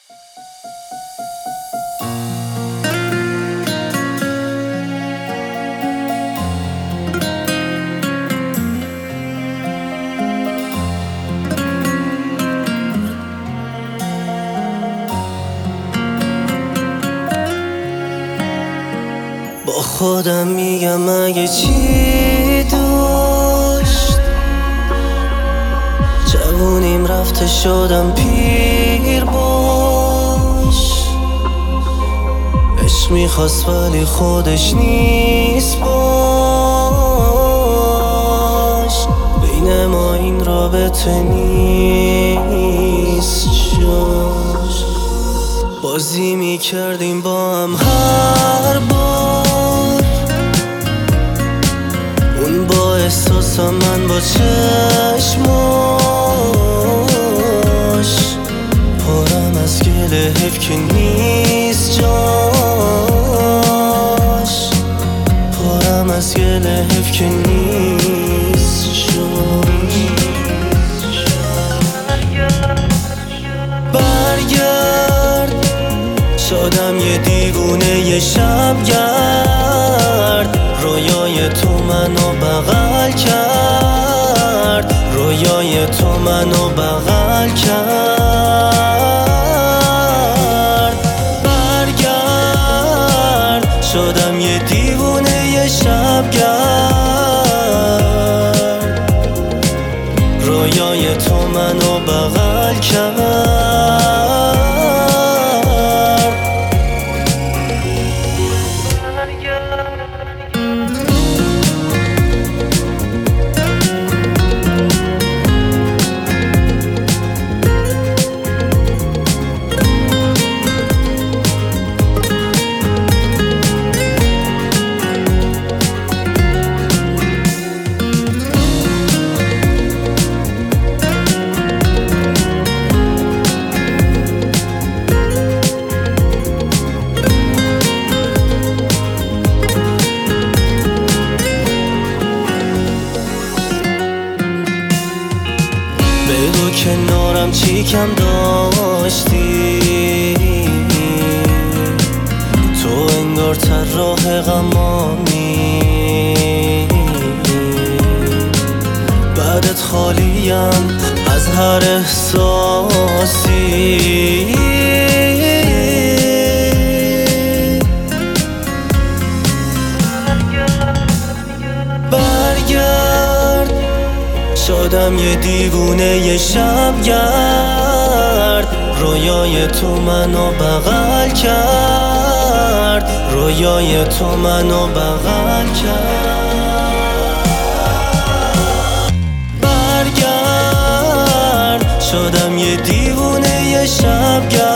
با خودم میگم اگه چی داشت جوونیم رفته شدم پیر باش. عشق میخواست ولی خودش نیست باش. بین ما این رابطه نیست جاش. بازی میکردیم با هم هر بار، اون با احساسم من با چشماش. پارم از گله حیف که نیست جاش. پارم از گله حیف که نیست جاش. برگرد شدم یه دیوونه یه شبگرد. رویای تو منو بغل کرد. رویای تو منو بغل کرد. برگرد شدم یه دیوونه یه شبگرد. رویای تو منو بغل کرد. بگو کنارم چی کم داشتی. تو انگار طراح غمامی. بعدت خالیم از هر احساسی. برگرد شدم یه دیوونه یه شبگرد. رویای تو منو بغل کرد. رویای تو منو بغل کرد. برگرد شدم یه دیوونه یه شبگرد.